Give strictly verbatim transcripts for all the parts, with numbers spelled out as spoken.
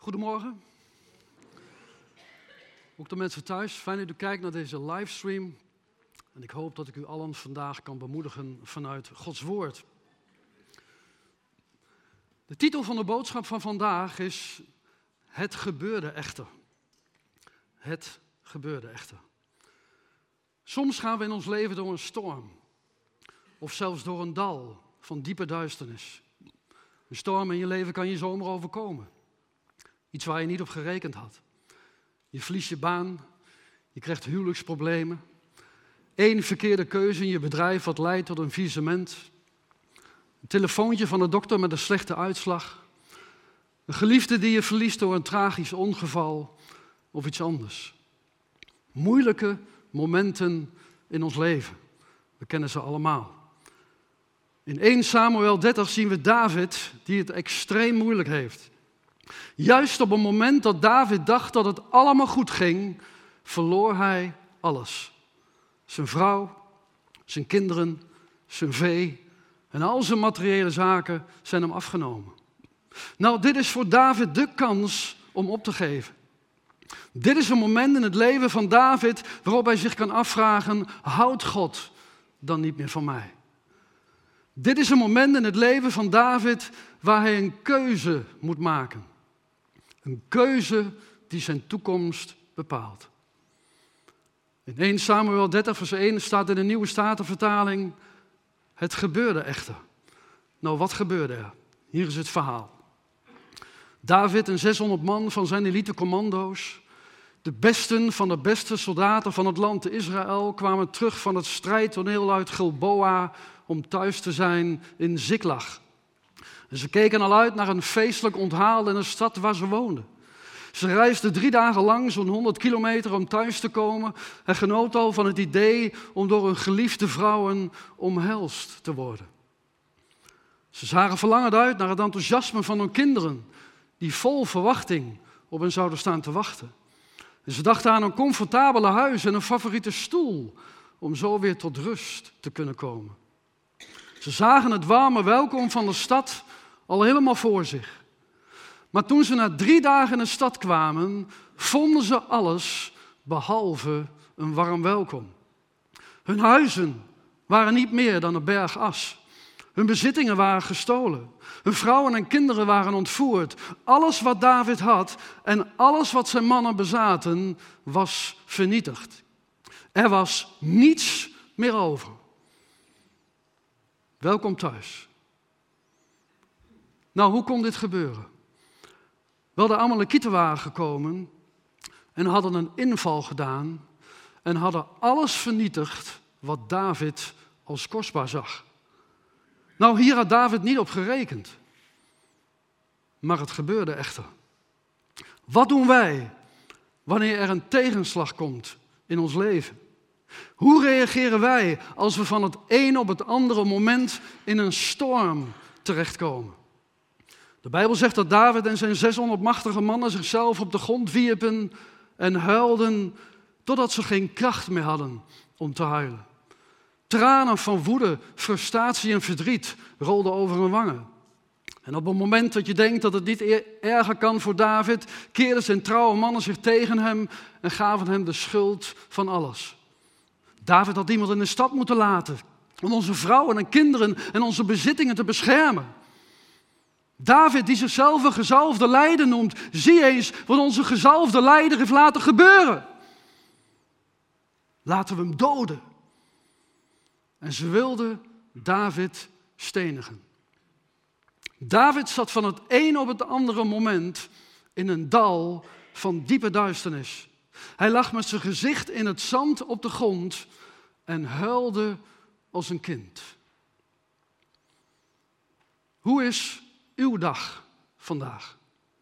Goedemorgen. Ook de mensen thuis, fijn dat u kijkt naar deze livestream. En ik hoop dat ik u allen vandaag kan bemoedigen vanuit Gods woord. De titel van de boodschap van vandaag is Het gebeurde echter. Het gebeurde echter. Soms gaan we in ons leven door een storm. Of zelfs door een dal van diepe duisternis. Een storm in je leven kan je zomaar overkomen. Iets waar je niet op gerekend had. Je verliest je baan, je krijgt huwelijksproblemen. Eén verkeerde keuze in je bedrijf wat leidt tot een faillissement. Een telefoontje van de dokter met een slechte uitslag. Een geliefde die je verliest door een tragisch ongeval of iets anders. Moeilijke momenten in ons leven. We kennen ze allemaal. In eerste Samuel dertig zien we David die het extreem moeilijk heeft. Juist op het moment dat David dacht dat het allemaal goed ging, verloor hij alles. Zijn vrouw, zijn kinderen, zijn vee en al zijn materiële zaken zijn hem afgenomen. Nou, dit is voor David de kans om op te geven. Dit is een moment in het leven van David waarop hij zich kan afvragen, houdt God dan niet meer van mij? Dit is een moment in het leven van David waar hij een keuze moet maken. Een keuze die zijn toekomst bepaalt. In eerste Samuel dertig vers één staat in de Nieuwe Statenvertaling, het gebeurde echter. Nou, wat gebeurde er? Hier is het verhaal. David en zeshonderd man van zijn elite commando's, de besten van de beste soldaten van het land Israël, kwamen terug van het strijdtoneel uit Gilboa om thuis te zijn in Ziklag. En ze keken al uit naar een feestelijk onthaal in de stad waar ze woonden. Ze reisden drie dagen lang zo'n honderd kilometer om thuis te komen en genoot al van het idee om door hun geliefde vrouwen omhelst te worden. Ze zagen verlangend uit naar het enthousiasme van hun kinderen, die vol verwachting op hen zouden staan te wachten. En ze dachten aan een comfortabele huis en een favoriete stoel om zo weer tot rust te kunnen komen. Ze zagen het warme welkom van de stad al helemaal voor zich. Maar toen ze na drie dagen in de stad kwamen, vonden ze alles behalve een warm welkom. Hun huizen waren niet meer dan een berg as. Hun bezittingen waren gestolen. Hun vrouwen en kinderen waren ontvoerd. Alles wat David had en alles wat zijn mannen bezaten was vernietigd. Er was niets meer over. Welkom thuis. Nou, hoe kon dit gebeuren? Wel, de Amalekieten waren gekomen en hadden een inval gedaan en hadden alles vernietigd wat David als kostbaar zag. Nou, hier had David niet op gerekend. Maar het gebeurde echter. Wat doen wij wanneer er een tegenslag komt in ons leven? Hoe reageren wij als we van het een op het andere moment in een storm terechtkomen? De Bijbel zegt dat David en zijn zeshonderd machtige mannen zichzelf op de grond wierpen en huilden totdat ze geen kracht meer hadden om te huilen. Tranen van woede, frustratie en verdriet rolden over hun wangen. En op het moment dat je denkt dat het niet erger kan voor David, keerden zijn trouwe mannen zich tegen hem en gaven hem de schuld van alles. David had iemand in de stad moeten laten om onze vrouwen en kinderen en onze bezittingen te beschermen. David, die zichzelf een gezalfde leider noemt, zie eens wat onze gezalfde leider heeft laten gebeuren. Laten we hem doden. En ze wilden David stenigen. David zat van het een op het andere moment in een dal van diepe duisternis. Hij lag met zijn gezicht in het zand op de grond en huilde als een kind. Hoe is uw dag vandaag?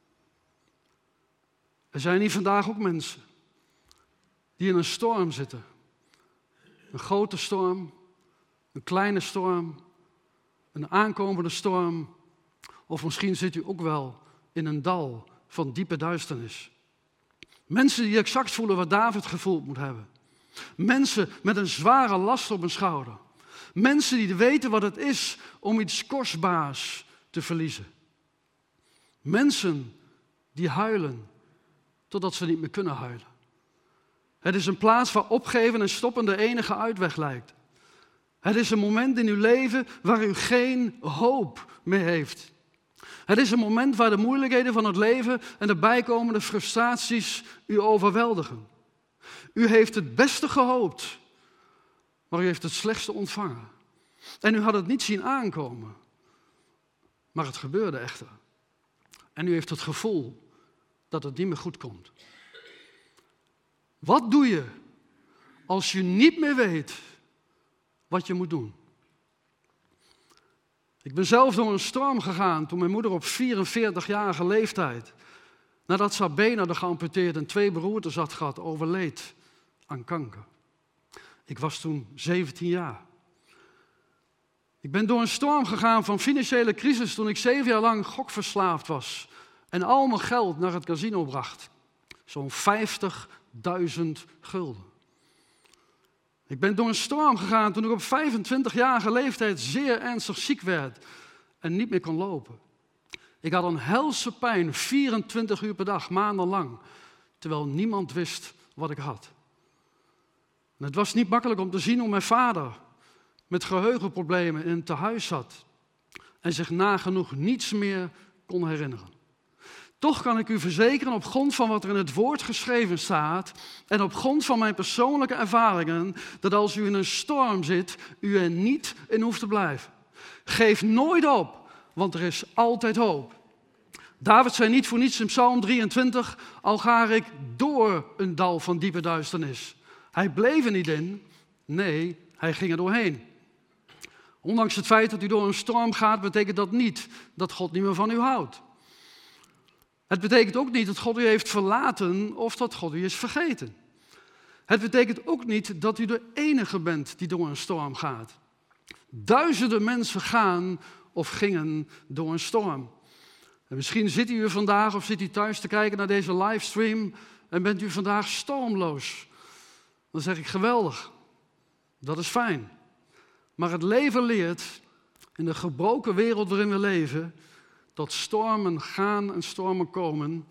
Er zijn hier vandaag ook mensen die in een storm zitten. Een grote storm, een kleine storm, een aankomende storm. Of misschien zit u ook wel in een dal van diepe duisternis. Mensen die exact voelen wat David gevoeld moet hebben. Mensen met een zware last op hun schouder. Mensen die weten wat het is om iets kostbaars te verliezen. Mensen die huilen totdat ze niet meer kunnen huilen. Het is een plaats waar opgeven en stoppen de enige uitweg lijkt. Het is een moment in uw leven waar u geen hoop meer heeft. Het is een moment waar de moeilijkheden van het leven en de bijkomende frustraties u overweldigen. U heeft het beste gehoopt, maar u heeft het slechtste ontvangen. En u had het niet zien aankomen, maar het gebeurde echter. En u heeft het gevoel dat het niet meer goed komt. Wat doe je als je niet meer weet wat je moet doen? Ik ben zelf door een storm gegaan toen mijn moeder op vierenveertigjarige leeftijd, nadat ze haar benen hadden geamputeerd en twee beroertes had gehad, overleed aan kanker. Ik was toen zeventien jaar. Ik ben door een storm gegaan van financiële crisis toen ik zeven jaar lang gokverslaafd was en al mijn geld naar het casino bracht. Zo'n vijftigduizend gulden. Ik ben door een storm gegaan toen ik op vijfentwintigjarige leeftijd zeer ernstig ziek werd en niet meer kon lopen. Ik had een helse pijn, vierentwintig uur per dag, maandenlang, terwijl niemand wist wat ik had. En het was niet makkelijk om te zien hoe mijn vader met geheugenproblemen in een tehuis zat en zich nagenoeg niets meer kon herinneren. Toch kan ik u verzekeren op grond van wat er in het woord geschreven staat en op grond van mijn persoonlijke ervaringen, dat als u in een storm zit, u er niet in hoeft te blijven. Geef nooit op, want er is altijd hoop. David zei niet voor niets in Psalm drieëntwintig, al ga ik door een dal van diepe duisternis. Hij bleef er niet in, nee, hij ging er doorheen. Ondanks het feit dat u door een storm gaat, betekent dat niet dat God niet meer van u houdt. Het betekent ook niet dat God u heeft verlaten of dat God u is vergeten. Het betekent ook niet dat u de enige bent die door een storm gaat. Duizenden mensen gaan of gingen door een storm. En misschien zit u hier vandaag of zit u thuis te kijken naar deze livestream en bent u vandaag stormloos. Dan zeg ik geweldig, dat is fijn. Maar het leven leert in de gebroken wereld waarin we leven dat stormen gaan en stormen komen.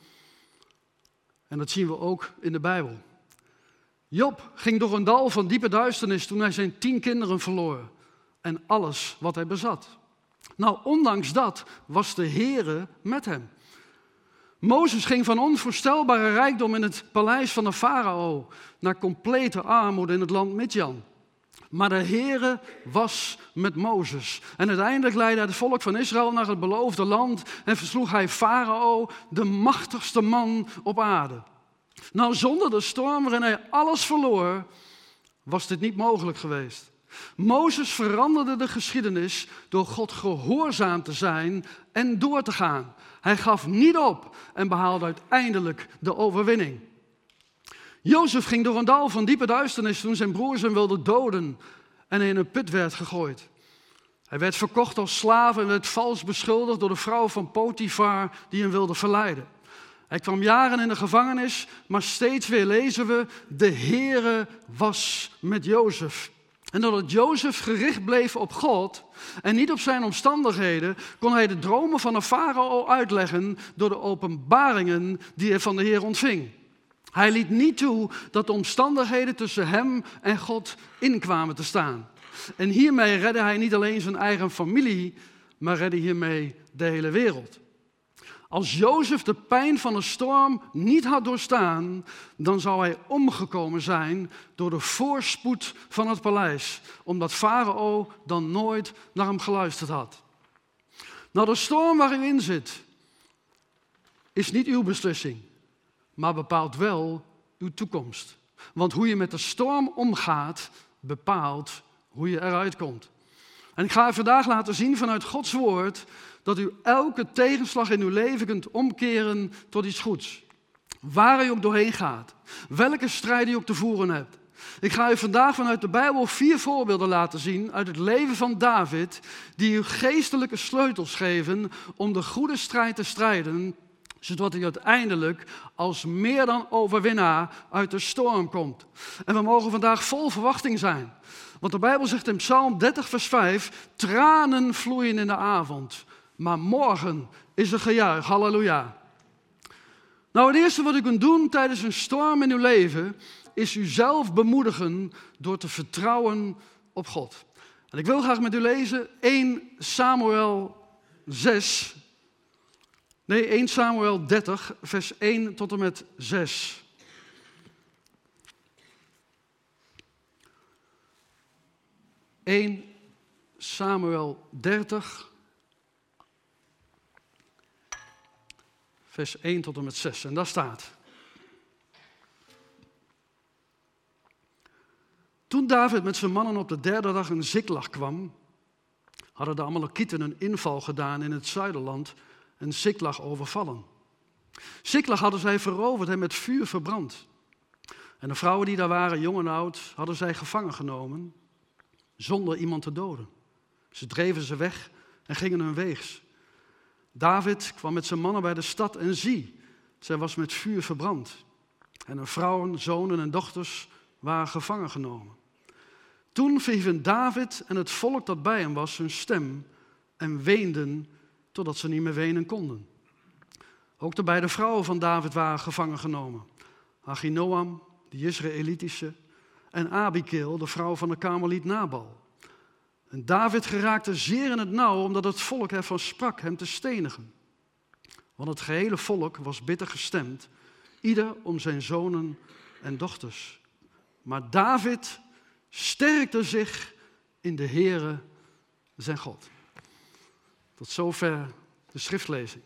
En dat zien we ook in de Bijbel. Job ging door een dal van diepe duisternis toen hij zijn tien kinderen verloor en alles wat hij bezat. Nou, ondanks dat was de Heere met hem. Mozes ging van onvoorstelbare rijkdom in het paleis van de farao naar complete armoede in het land Midjan. Maar de Heere was met Mozes. En uiteindelijk leidde hij het volk van Israël naar het beloofde land en versloeg hij Farao, de machtigste man op aarde. Nou, zonder de storm waarin hij alles verloor, was dit niet mogelijk geweest. Mozes veranderde de geschiedenis door God gehoorzaam te zijn en door te gaan. Hij gaf niet op en behaalde uiteindelijk de overwinning. Jozef ging door een dal van diepe duisternis toen zijn broers hem wilden doden en hij in een put werd gegooid. Hij werd verkocht als slaaf en werd vals beschuldigd door de vrouw van Potifar die hem wilde verleiden. Hij kwam jaren in de gevangenis, maar steeds weer lezen we, de Heere was met Jozef. En doordat Jozef gericht bleef op God en niet op zijn omstandigheden, kon hij de dromen van de farao uitleggen door de openbaringen die hij van de Heer ontving. Hij liet niet toe dat de omstandigheden tussen hem en God inkwamen te staan. En hiermee redde hij niet alleen zijn eigen familie, maar redde hiermee de hele wereld. Als Jozef de pijn van de storm niet had doorstaan, dan zou hij omgekomen zijn door de voorspoed van het paleis, omdat Farao dan nooit naar hem geluisterd had. Nou, de storm waar u in zit, is niet uw beslissing, maar bepaalt wel uw toekomst. Want hoe je met de storm omgaat, bepaalt hoe je eruit komt. En ik ga u vandaag laten zien vanuit Gods woord dat u elke tegenslag in uw leven kunt omkeren tot iets goeds. Waar u ook doorheen gaat, welke strijd u ook te voeren hebt. Ik ga u vandaag vanuit de Bijbel vier voorbeelden laten zien uit het leven van David, die u geestelijke sleutels geven om de goede strijd te strijden, zodat u uiteindelijk als meer dan overwinnaar uit de storm komt. En we mogen vandaag vol verwachting zijn. Want de Bijbel zegt in Psalm dertig vers vijf, tranen vloeien in de avond, maar morgen is er gejuich, halleluja. Nou, het eerste wat u kunt doen tijdens een storm in uw leven is uzelf bemoedigen door te vertrouwen op God. En ik wil graag met u lezen eerste Samuel zes. Nee, eerste Samuel dertig, vers één tot en met zes. eerste Samuel dertig, vers één tot en met zes. En daar staat: Toen David met zijn mannen op de derde dag in Ziklag kwam, hadden de Amalekieten een inval gedaan in het zuiderland en Ziklag overvallen. Ziklag hadden zij veroverd en met vuur verbrand. En de vrouwen die daar waren, jong en oud, hadden zij gevangen genomen, zonder iemand te doden. Ze dreven ze weg en gingen hun weegs. David kwam met zijn mannen bij de stad en zie, zij was met vuur verbrand. En hun vrouwen, zonen en dochters waren gevangen genomen. Toen verhieven David en het volk dat bij hem was hun stem en weenden totdat ze niet meer wenen konden. Ook de beide vrouwen van David waren gevangen genomen. Achinoam, de Jezreëlitische, en Abigail, de vrouw van de Karmeliet Nabal. En David geraakte zeer in het nauw omdat het volk ervan sprak hem te stenigen. Want het gehele volk was bitter gestemd, ieder om zijn zonen en dochters. Maar David sterkte zich in de Heere zijn God. Tot zover de schriftlezing.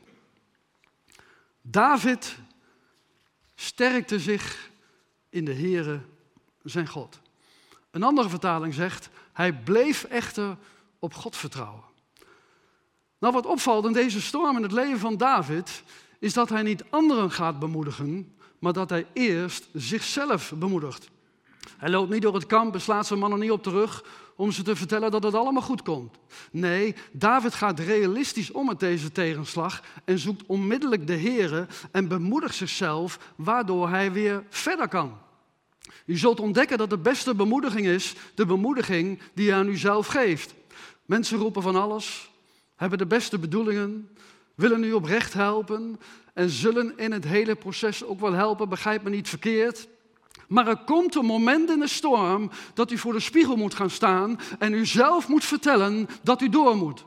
David sterkte zich in de Heere zijn God. Een andere vertaling zegt, hij bleef echter op God vertrouwen. Nou, wat opvalt in deze storm in het leven van David, is dat hij niet anderen gaat bemoedigen, maar dat hij eerst zichzelf bemoedigt. Hij loopt niet door het kamp en slaat zijn mannen niet op de rug om ze te vertellen dat het allemaal goed komt. Nee, David gaat realistisch om met deze tegenslag en zoekt onmiddellijk de Heere en bemoedigt zichzelf, waardoor hij weer verder kan. U zult ontdekken dat de beste bemoediging is de bemoediging die je aan uzelf geeft. Mensen roepen van alles, hebben de beste bedoelingen, willen u oprecht helpen en zullen in het hele proces ook wel helpen, begrijp me niet verkeerd. Maar er komt een moment in de storm dat u voor de spiegel moet gaan staan en u zelf moet vertellen dat u door moet.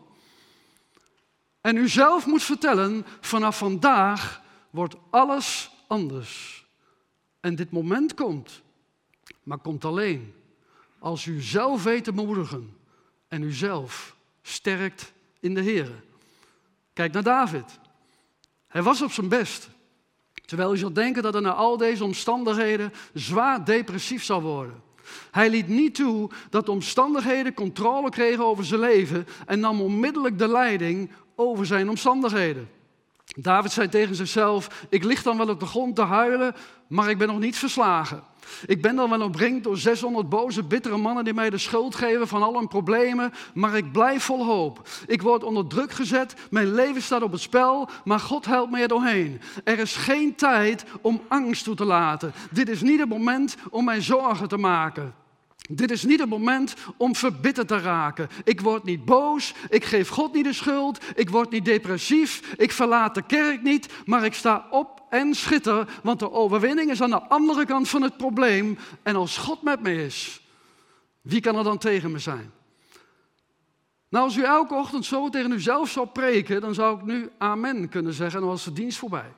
En u zelf moet vertellen, vanaf vandaag wordt alles anders. En dit moment komt, maar komt alleen als u zelf weet te bemoedigen en u zelf sterkt in de Heere. Kijk naar David. Hij was op zijn best. Terwijl u zou denken dat hij na al deze omstandigheden zwaar depressief zou worden. Hij liet niet toe dat de omstandigheden controle kregen over zijn leven en nam onmiddellijk de leiding over zijn omstandigheden. David zei tegen zichzelf, ik lig dan wel op de grond te huilen, maar ik ben nog niet verslagen. Ik ben dan wel omringd door zeshonderd boze, bittere mannen die mij de schuld geven van al hun problemen, maar ik blijf vol hoop. Ik word onder druk gezet, mijn leven staat op het spel, maar God helpt mij er doorheen. Er is geen tijd om angst toe te laten. Dit is niet het moment om mij zorgen te maken. Dit is niet het moment om verbitterd te raken. Ik word niet boos, ik geef God niet de schuld, ik word niet depressief, ik verlaat de kerk niet, maar ik sta op en schitter, want de overwinning is aan de andere kant van het probleem. En als God met me is, wie kan er dan tegen me zijn? Nou, als u elke ochtend zo tegen uzelf zou preken, dan zou ik nu amen kunnen zeggen en dan was de dienst voorbij.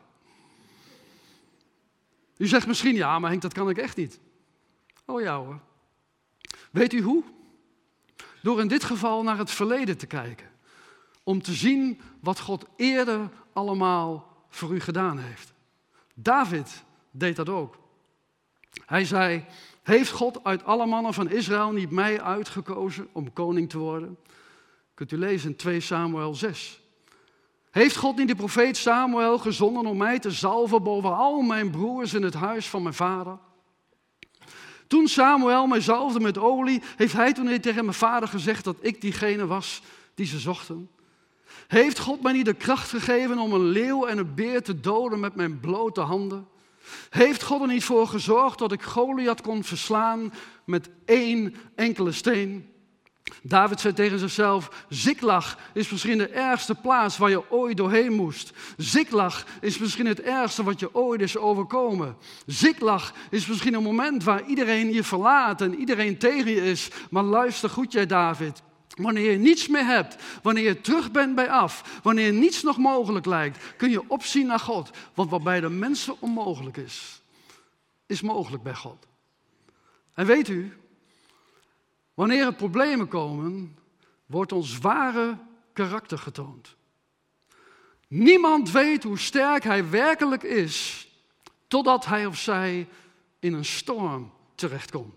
U zegt misschien, ja, maar Henk, dat kan ik echt niet. Oh ja hoor. Weet u hoe? Door in dit geval naar het verleden te kijken. Om te zien wat God eerder allemaal voor u gedaan heeft. David deed dat ook. Hij zei, heeft God uit alle mannen van Israël niet mij uitgekozen om koning te worden? Kunt u lezen in tweede Samuel zes. Heeft God niet de profeet Samuel gezonden om mij te zalven boven al mijn broers in het huis van mijn vader? Toen Samuel mij zalfde met olie, heeft hij toen tegen mijn vader gezegd dat ik diegene was die ze zochten. Heeft God mij niet de kracht gegeven om een leeuw en een beer te doden met mijn blote handen? Heeft God er niet voor gezorgd dat ik Goliath kon verslaan met één enkele steen? David zei tegen zichzelf, Ziklag is misschien de ergste plaats waar je ooit doorheen moest. Ziklag is misschien het ergste wat je ooit is overkomen. Ziklag is misschien een moment waar iedereen je verlaat en iedereen tegen je is. Maar luister goed jij David, wanneer je niets meer hebt, wanneer je terug bent bij af, wanneer niets nog mogelijk lijkt, kun je opzien naar God. Want wat bij de mensen onmogelijk is, is mogelijk bij God. En weet u, wanneer er problemen komen, wordt ons ware karakter getoond. Niemand weet hoe sterk hij werkelijk is, totdat hij of zij in een storm terechtkomt.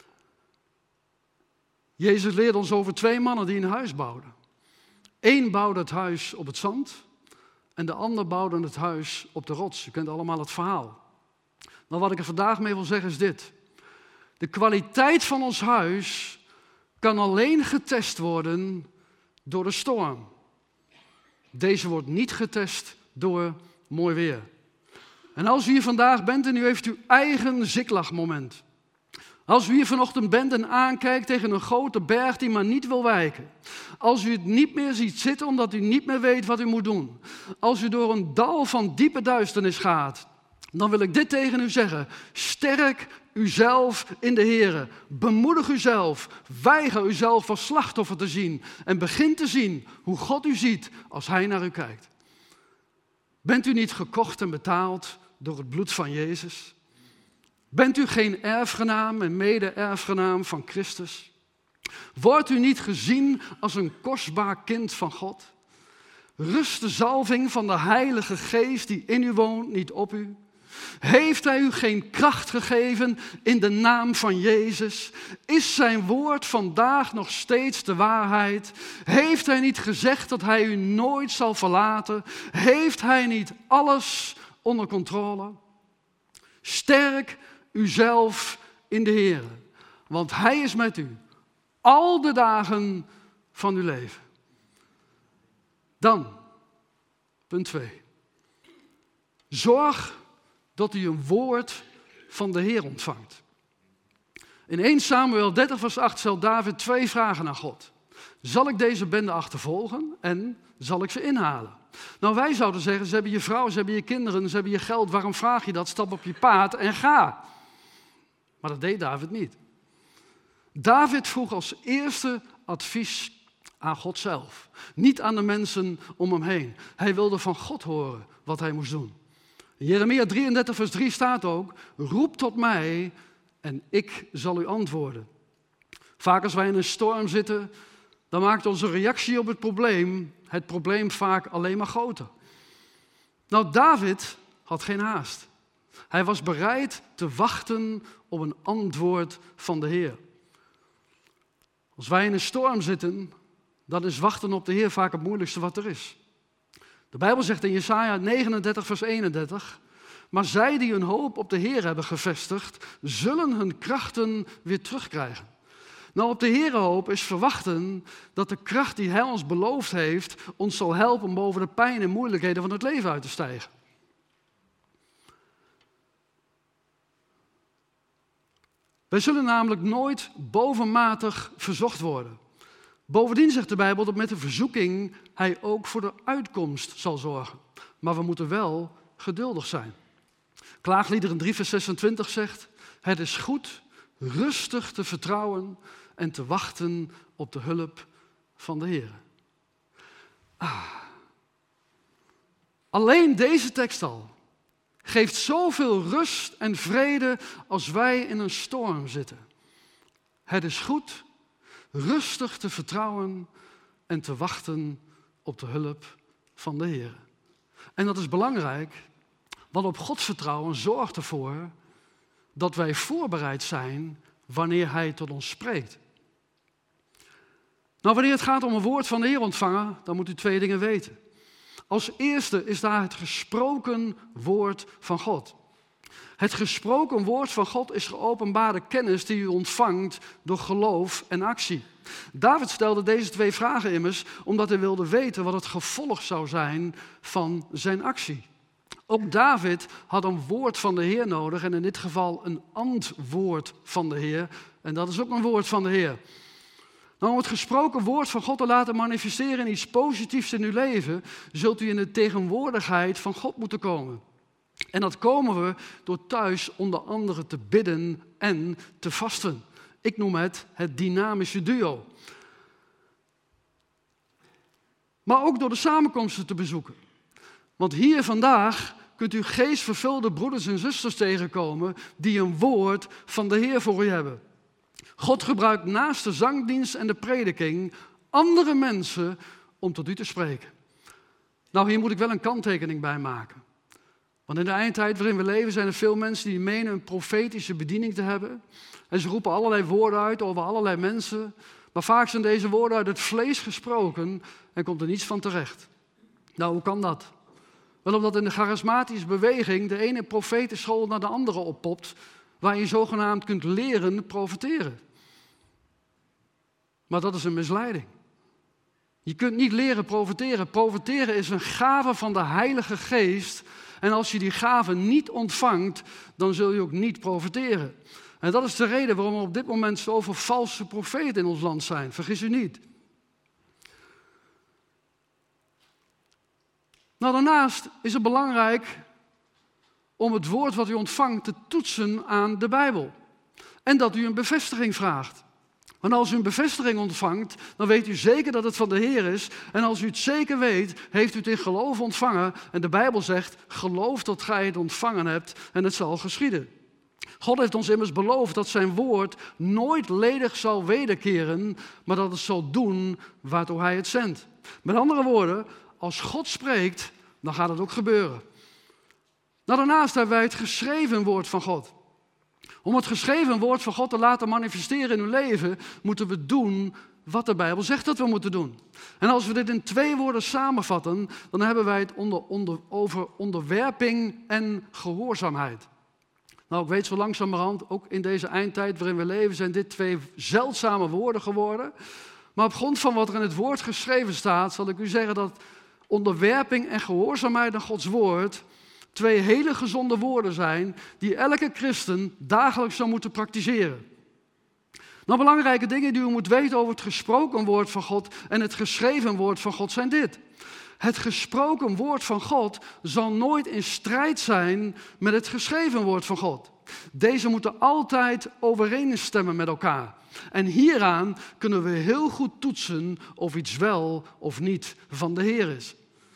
Jezus leerde ons over twee mannen die een huis bouwden. Eén bouwde het huis op het zand en de ander bouwde het huis op de rots. U kent allemaal het verhaal. Maar wat ik er vandaag mee wil zeggen is dit. De kwaliteit van ons huis kan alleen getest worden door de storm. Deze wordt niet getest door mooi weer. En als u hier vandaag bent en u heeft uw eigen Ziklag-moment. Als u hier vanochtend bent en aankijkt tegen een grote berg die maar niet wil wijken. Als u het niet meer ziet zitten omdat u niet meer weet wat u moet doen. Als u door een dal van diepe duisternis gaat. Dan wil ik dit tegen u zeggen. Sterk uzelf in de Here. Bemoedig uzelf. Weiger uzelf als slachtoffer te zien. En begin te zien hoe God u ziet als Hij naar u kijkt. Bent u niet gekocht en betaald door het bloed van Jezus? Bent u geen erfgenaam en mede-erfgenaam van Christus? Wordt u niet gezien als een kostbaar kind van God? Rust de zalving van de Heilige Geest die in u woont niet op u? Heeft Hij u geen kracht gegeven in de naam van Jezus? Is zijn woord vandaag nog steeds de waarheid? Heeft Hij niet gezegd dat Hij u nooit zal verlaten? Heeft Hij niet alles onder controle? Sterk uzelf in de Heer, want Hij is met u al de dagen van uw leven. Dan, punt twee. Zorg dat u een woord van de Heer ontvangt. In eerste Samuel dertig vers acht stelt David twee vragen aan God. Zal ik deze bende achtervolgen en zal ik ze inhalen? Nou, wij zouden zeggen, ze hebben je vrouw, ze hebben je kinderen, ze hebben je geld. Waarom vraag je dat? Stap op je paard en ga. Maar dat deed David niet. David vroeg als eerste advies aan God zelf. Niet aan de mensen om hem heen. Hij wilde van God horen wat hij moest doen. In Jeremia drieëndertig vers drie staat ook, roep tot mij en ik zal u antwoorden. Vaak als wij in een storm zitten, dan maakt onze reactie op het probleem het probleem vaak alleen maar groter. Nou, David had geen haast. Hij was bereid te wachten op een antwoord van de Heer. Als wij in een storm zitten, dan is wachten op de Heer vaak het moeilijkste wat er is. De Bijbel zegt in Jesaja negenendertig vers eenendertig, maar zij die hun hoop op de Heer hebben gevestigd, zullen hun krachten weer terugkrijgen. Nou, op de Heer hoop is verwachten dat de kracht die Hij ons beloofd heeft, ons zal helpen om boven de pijn en moeilijkheden van het leven uit te stijgen. Wij zullen namelijk nooit bovenmatig verzocht worden. Bovendien zegt de Bijbel dat met de verzoeking Hij ook voor de uitkomst zal zorgen. Maar we moeten wel geduldig zijn. Klaagliederen drie vers zesentwintig zegt, het is goed rustig te vertrouwen en te wachten op de hulp van de Heer. Ah. Alleen deze tekst al geeft zoveel rust en vrede als wij in een storm zitten. Het is goed rustig te vertrouwen en te wachten op de hulp van de Heer. En dat is belangrijk, want op God vertrouwen zorgt ervoor dat wij voorbereid zijn wanneer Hij tot ons spreekt. Nou, wanneer het gaat om een woord van de Heer ontvangen, dan moet u twee dingen weten. Als eerste is daar het gesproken woord van God. Het gesproken woord van God is geopenbaarde kennis die u ontvangt door geloof en actie. David stelde deze twee vragen immers omdat hij wilde weten wat het gevolg zou zijn van zijn actie. Ook David had een woord van de Heer nodig en in dit geval een antwoord van de Heer. En dat is ook een woord van de Heer. Nou, om het gesproken woord van God te laten manifesteren in iets positiefs in uw leven, zult u in de tegenwoordigheid van God moeten komen. En dat komen we door thuis onder andere te bidden en te vasten. Ik noem het het dynamische duo. Maar ook door de samenkomsten te bezoeken. Want hier vandaag kunt u geestvervulde broeders en zusters tegenkomen die een woord van de Heer voor u hebben. God gebruikt naast de zangdienst en de prediking andere mensen om tot u te spreken. Nou, hier moet ik wel een kanttekening bij maken. Want in de eindtijd waarin we leven zijn er veel mensen die menen een profetische bediening te hebben. En ze roepen allerlei woorden uit over allerlei mensen. Maar vaak zijn deze woorden uit het vlees gesproken en komt er niets van terecht. Nou, hoe kan dat? Wel omdat in de charismatische beweging de ene profetenschool naar de andere oppopt, waar je zogenaamd kunt leren profeteren. Maar dat is een misleiding. Je kunt niet leren profeteren. Profeteren is een gave van de Heilige Geest. En als je die gave niet ontvangt, dan zul je ook niet profeteren. En dat is de reden waarom er op dit moment zoveel valse profeten in ons land zijn. Vergis u niet. Nou, daarnaast is het belangrijk om het woord wat u ontvangt te toetsen aan de Bijbel. En dat u een bevestiging vraagt. Want als u een bevestiging ontvangt, dan weet u zeker dat het van de Heer is. En als u het zeker weet, heeft u het in geloof ontvangen. En de Bijbel zegt, geloof dat gij het ontvangen hebt en het zal geschieden. God heeft ons immers beloofd dat zijn woord nooit ledig zal wederkeren, maar dat het zal doen waartoe hij het zendt. Met andere woorden, als God spreekt, dan gaat het ook gebeuren. Nou, daarnaast hebben wij het geschreven woord van God. Om het geschreven woord van God te laten manifesteren in uw leven, moeten we doen wat de Bijbel zegt dat we moeten doen. En als we dit in twee woorden samenvatten, dan hebben wij het onder, onder, over onderwerping en gehoorzaamheid. Nou, ik weet zo langzamerhand, ook in deze eindtijd waarin we leven, zijn dit twee zeldzame woorden geworden. Maar op grond van wat er in het woord geschreven staat, zal ik u zeggen dat onderwerping en gehoorzaamheid aan Gods woord twee hele gezonde woorden zijn die elke christen dagelijks zou moeten praktiseren. Nou, belangrijke dingen die u moet weten over het gesproken woord van God en het geschreven woord van God zijn dit. Het gesproken woord van God zal nooit in strijd zijn met het geschreven woord van God. Deze moeten altijd overeenstemmen met elkaar. En hieraan kunnen we heel goed toetsen of iets wel of niet van de Heer is.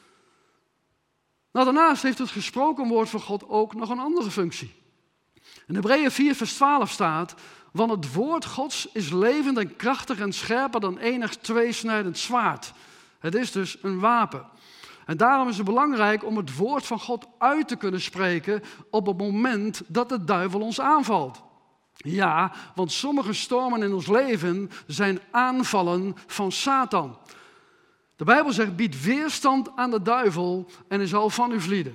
Nou, daarnaast heeft het gesproken woord van God ook nog een andere functie. In Hebreeën vier vers twaalf staat, want het woord Gods is levend en krachtig en scherper dan enig tweesnijdend zwaard. Het is dus een wapen. En daarom is het belangrijk om het woord van God uit te kunnen spreken op het moment dat de duivel ons aanvalt. Ja, want sommige stormen in ons leven zijn aanvallen van Satan. De Bijbel zegt, bied weerstand aan de duivel en hij zal van u vlieden.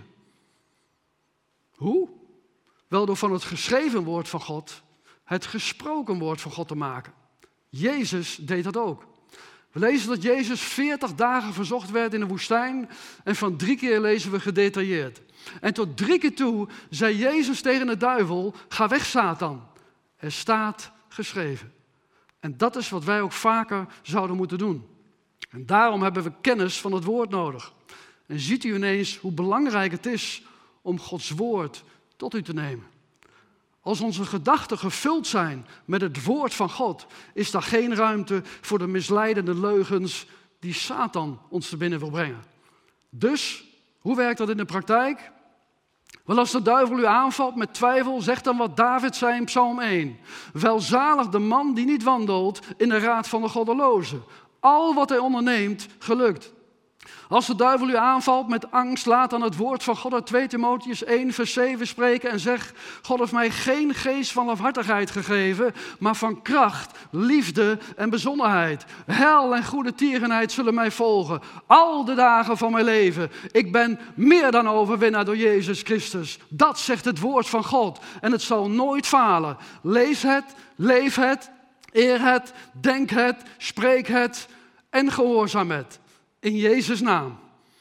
Hoe? Wel door van het geschreven woord van God het gesproken woord van God te maken. Jezus deed dat ook. We lezen dat Jezus veertig dagen verzocht werd in de woestijn en van drie keer lezen we gedetailleerd. En tot drie keer toe zei Jezus tegen de duivel, ga weg Satan. Er staat geschreven. En dat is wat wij ook vaker zouden moeten doen. En daarom hebben we kennis van het woord nodig. En ziet u ineens hoe belangrijk het is om Gods woord tot u te nemen. Als onze gedachten gevuld zijn met het woord van God, is daar geen ruimte voor de misleidende leugens die Satan ons te binnen wil brengen. Dus, hoe werkt dat in de praktijk? Wel, als de duivel u aanvalt met twijfel, zeg dan wat David zei in Psalm één. Welzalig de man die niet wandelt in de raad van de goddelozen. Al wat hij onderneemt, gelukt. Als de duivel u aanvalt met angst, laat dan het woord van God uit twee Timotheüs één vers zeven spreken en zeg, God heeft mij geen geest van lafhartigheid gegeven, maar van kracht, liefde en bezonnenheid. Heil en goede tierenheid zullen mij volgen, al de dagen van mijn leven. Ik ben meer dan overwinnaar door Jezus Christus. Dat zegt het woord van God en het zal nooit falen. Lees het, leef het, eer het, denk het, spreek het en gehoorzaam het. In Jezus' naam.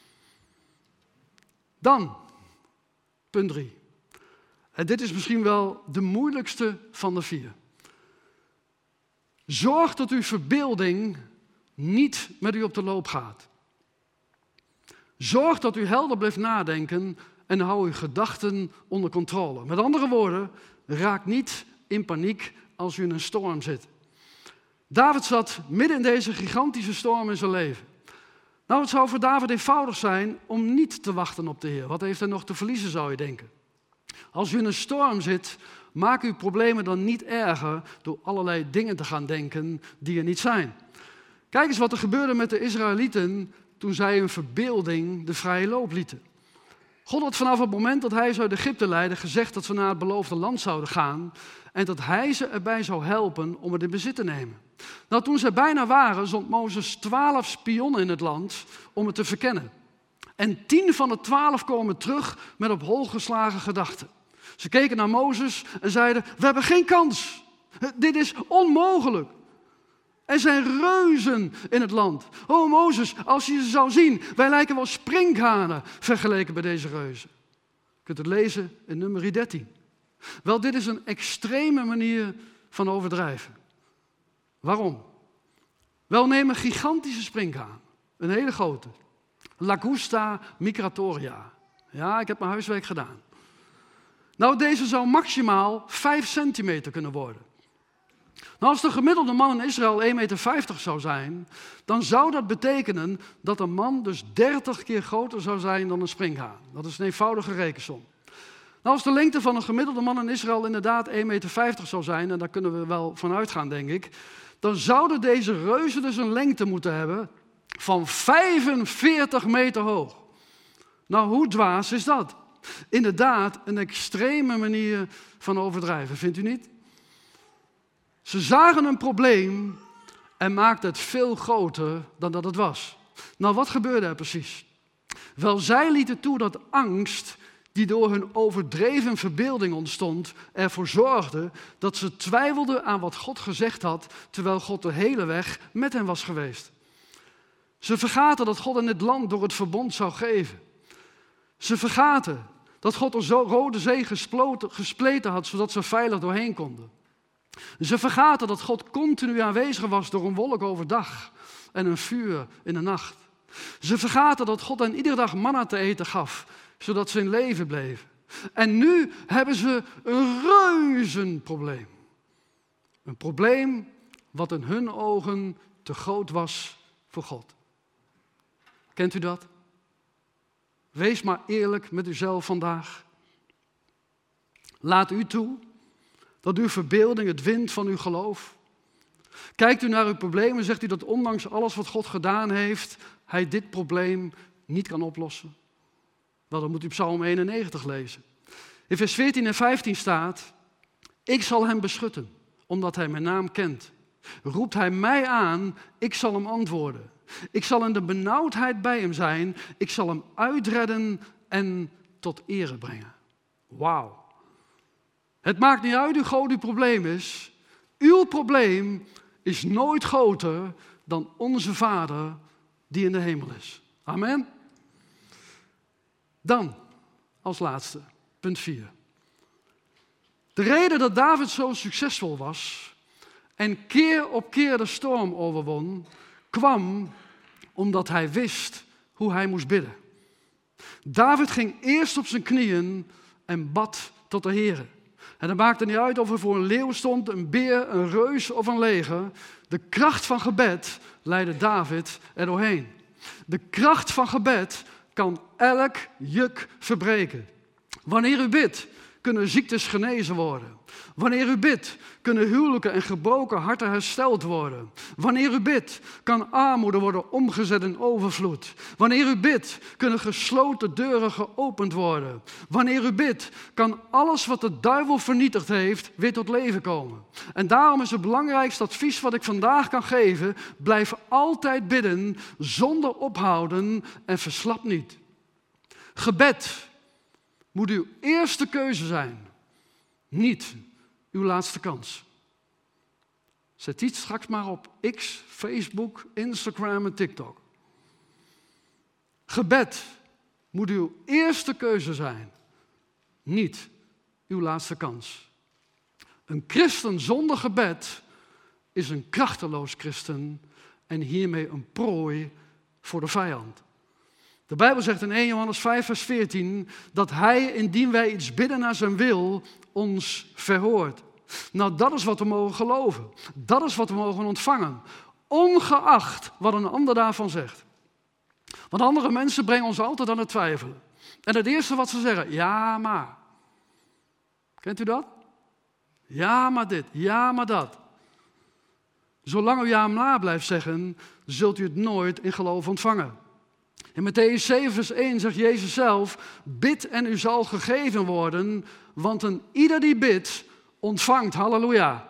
Dan, punt drie. En dit is misschien wel de moeilijkste van de vier. Zorg dat uw verbeelding niet met u op de loop gaat. Zorg dat u helder blijft nadenken en hou uw gedachten onder controle. Met andere woorden, raak niet in paniek als u in een storm zit. David zat midden in deze gigantische storm in zijn leven. Nou, het zou voor David eenvoudig zijn om niet te wachten op de Heer. Wat heeft hij nog te verliezen, zou je denken? Als u in een storm zit, maak uw problemen dan niet erger door allerlei dingen te gaan denken die er niet zijn. Kijk eens wat er gebeurde met de Israëlieten toen zij hun verbeelding de vrije loop lieten. God had vanaf het moment dat hij ze uit Egypte leidde gezegd dat ze naar het beloofde land zouden gaan en dat hij ze erbij zou helpen om het in bezit te nemen. Nou, toen ze bijna waren, zond Mozes twaalf spionnen in het land om het te verkennen. En tien van de twaalf komen terug met op hol geslagen gedachten. Ze keken naar Mozes en zeiden, we hebben geen kans. Dit is onmogelijk. Er zijn reuzen in het land. Oh Mozes, als je ze zou zien, wij lijken wel sprinkhanen vergeleken bij deze reuzen. Je kunt het lezen in nummer dertien. Wel, dit is een extreme manier van overdrijven. Waarom? Wel, neem een gigantische sprinkhaan. Een hele grote. Lagusta migratoria. Ja, ik heb mijn huiswerk gedaan. Nou, deze zou maximaal vijf centimeter kunnen worden. Nou, als de gemiddelde man in Israël één komma vijftig meter zou zijn, dan zou dat betekenen dat een man dus dertig keer groter zou zijn dan een sprinkhaan. Dat is een eenvoudige rekensom. Nou, als de lengte van een gemiddelde man in Israël inderdaad één komma vijftig meter zou zijn, en daar kunnen we wel van uitgaan, denk ik, dan zouden deze reuzen dus een lengte moeten hebben van vijfenveertig meter hoog. Nou, hoe dwaas is dat? Inderdaad, een extreme manier van overdrijven, vindt u niet? Ze zagen een probleem en maakten het veel groter dan dat het was. Nou, wat gebeurde er precies? Wel, zij lieten toe dat angst, die door hun overdreven verbeelding ontstond, ervoor zorgde dat ze twijfelden aan wat God gezegd had, terwijl God de hele weg met hen was geweest. Ze vergaten dat God in het land door het verbond zou geven. Ze vergaten dat God de Rode Zee gespleten had, zodat ze veilig doorheen konden. Ze vergaten dat God continu aanwezig was door een wolk overdag en een vuur in de nacht. Ze vergaten dat God hen iedere dag manna te eten gaf, zodat ze in leven bleven. En nu hebben ze een reuzenprobleem. Een probleem wat in hun ogen te groot was voor God. Kent u dat? Wees maar eerlijk met uzelf vandaag. Laat u toe dat uw verbeelding het wint van uw geloof. Kijkt u naar uw probleem en zegt u dat ondanks alles wat God gedaan heeft, hij dit probleem niet kan oplossen. Wel, dan moet u Psalm eenennegentig lezen. In vers veertien en vijftien staat, ik zal hem beschutten, omdat hij mijn naam kent. Roept hij mij aan, ik zal hem antwoorden. Ik zal in de benauwdheid bij hem zijn, ik zal hem uitredden en tot ere brengen. Wauw. Het maakt niet uit hoe groot uw probleem is. Uw probleem is nooit groter dan onze Vader die in de hemel is. Amen. Dan, als laatste, punt vier. De reden dat David zo succesvol was en keer op keer de storm overwon, kwam omdat hij wist hoe hij moest bidden. David ging eerst op zijn knieën en bad tot de Heere. En het maakte niet uit of er voor een leeuw stond, een beer, een reus of een leger. De kracht van gebed leidde David er doorheen. De kracht van gebed kan elk juk verbreken. Wanneer u bidt, kunnen ziektes genezen worden. Wanneer u bidt, kunnen huwelijken en gebroken harten hersteld worden. Wanneer u bidt, kan armoede worden omgezet in overvloed. Wanneer u bidt, kunnen gesloten deuren geopend worden. Wanneer u bidt, kan alles wat de duivel vernietigd heeft, weer tot leven komen. En daarom is het belangrijkste advies wat ik vandaag kan geven, blijf altijd bidden, zonder ophouden en verslap niet. Gebed moet uw eerste keuze zijn, niet uw laatste kans. Zet iets straks maar op X, Facebook, Instagram en TikTok. Gebed moet uw eerste keuze zijn, niet uw laatste kans. Een christen zonder gebed is een krachteloos christen en hiermee een prooi voor de vijand. De Bijbel zegt in eerste Johannes vijf vers veertien dat hij, indien wij iets bidden naar zijn wil, ons verhoort. Nou, dat is wat we mogen geloven. Dat is wat we mogen ontvangen. Ongeacht wat een ander daarvan zegt. Want andere mensen brengen ons altijd aan het twijfelen. En het eerste wat ze zeggen, ja maar. Kent u dat? Ja maar dit, ja maar dat. Zolang u ja maar blijft zeggen, zult u het nooit in geloof ontvangen. In Mattheüs zeven vers één zegt Jezus zelf, bid en u zal gegeven worden, want een ieder die bidt, ontvangt. Halleluja.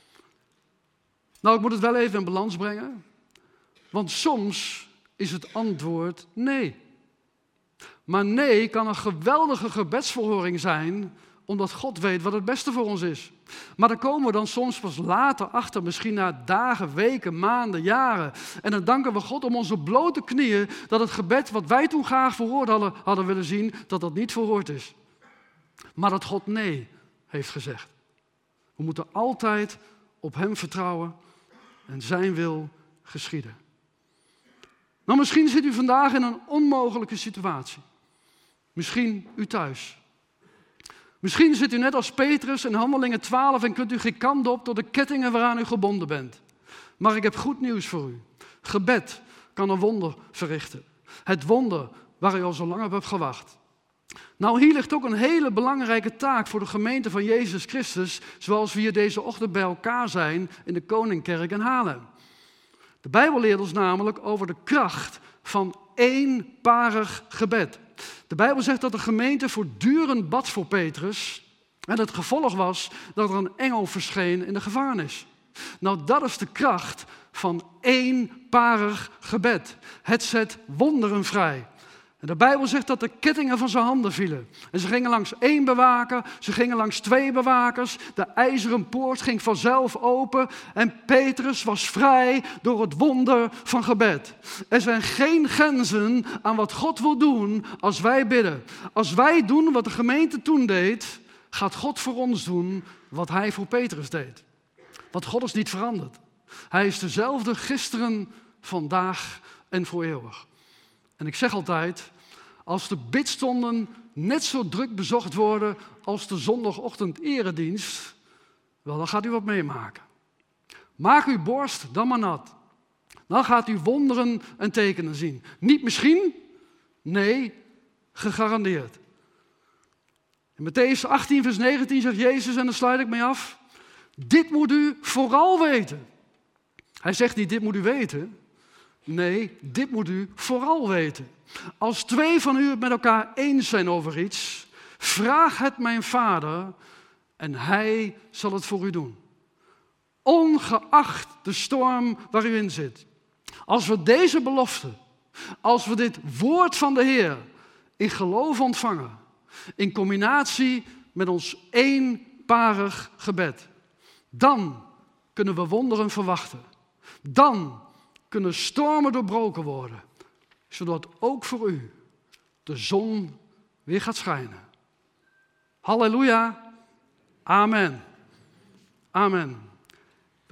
Nou, ik moet het wel even in balans brengen, want soms is het antwoord nee. Maar nee kan een geweldige gebedsverhoring zijn, omdat God weet wat het beste voor ons is. Maar daar komen we dan soms pas later achter, misschien na dagen, weken, maanden, jaren. En dan danken we God om onze blote knieën dat het gebed wat wij toen graag verhoord hadden, hadden willen zien, dat dat niet verhoord is. Maar dat God nee heeft gezegd. We moeten altijd op Hem vertrouwen en Zijn wil geschieden. Nou, misschien zit u vandaag in een onmogelijke situatie. Misschien u thuis. Misschien zit u net als Petrus in Handelingen twaalf en kunt u geen kant op door de kettingen waaraan u gebonden bent. Maar ik heb goed nieuws voor u. Gebed kan een wonder verrichten. Het wonder waar u al zo lang op hebt gewacht. Nou, hier ligt ook een hele belangrijke taak voor de gemeente van Jezus Christus, zoals we hier deze ochtend bij elkaar zijn in de Koningkerk in Haarlem. De Bijbel leert ons namelijk over de kracht van eenparig gebed. De Bijbel zegt dat de gemeente voortdurend bad voor Petrus. En het gevolg was dat er een engel verscheen in de gevangenis. Nou, dat is de kracht van eenparig gebed. Het zet wonderen vrij. En de Bijbel zegt dat de kettingen van zijn handen vielen. En ze gingen langs één bewaker, ze gingen langs twee bewakers. De ijzeren poort ging vanzelf open en Petrus was vrij door het wonder van gebed. Er zijn geen grenzen aan wat God wil doen als wij bidden. Als wij doen wat de gemeente toen deed, gaat God voor ons doen wat hij voor Petrus deed. Want God is niet veranderd. Hij is dezelfde gisteren, vandaag en voor eeuwig. En ik zeg altijd, als de bidstonden net zo druk bezocht worden als de zondagochtend eredienst, wel, dan gaat u wat meemaken. Maak uw borst dan maar nat. Dan gaat u wonderen en tekenen zien. Niet misschien, nee, gegarandeerd. In Mattheüs achttien vers negentien zegt Jezus, en daar sluit ik mee af, dit moet u vooral weten. Hij zegt niet, dit moet u weten. Nee, dit moet u vooral weten. Als twee van u het met elkaar eens zijn over iets, vraag het mijn Vader en hij zal het voor u doen. Ongeacht de storm waar u in zit. Als we deze belofte, als we dit woord van de Heer in geloof ontvangen, in combinatie met ons eenparig gebed, dan kunnen we wonderen verwachten. Dan kunnen stormen doorbroken worden, zodat ook voor u de zon weer gaat schijnen. Halleluja. Amen. Amen.